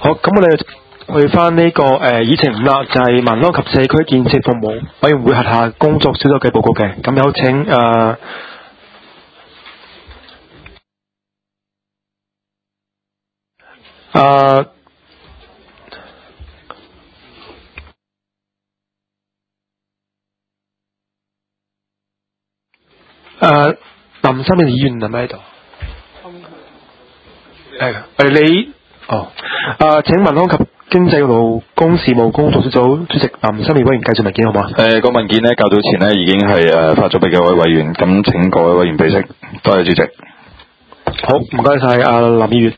好，咁我哋去翻呢個議程5啦，就係民安及社區建設服務委員會轄下工作小組嘅報告嘅。咁有請林生嘅議員係咪喺度？請民安及經濟勞工事務工作小組主席林生義委員繼續文件好嗎？ 個文件呢，較早前呢已經係發咗俾各位委員，咁請各位委員備悉。多謝主席。 好，唔該晒林議員。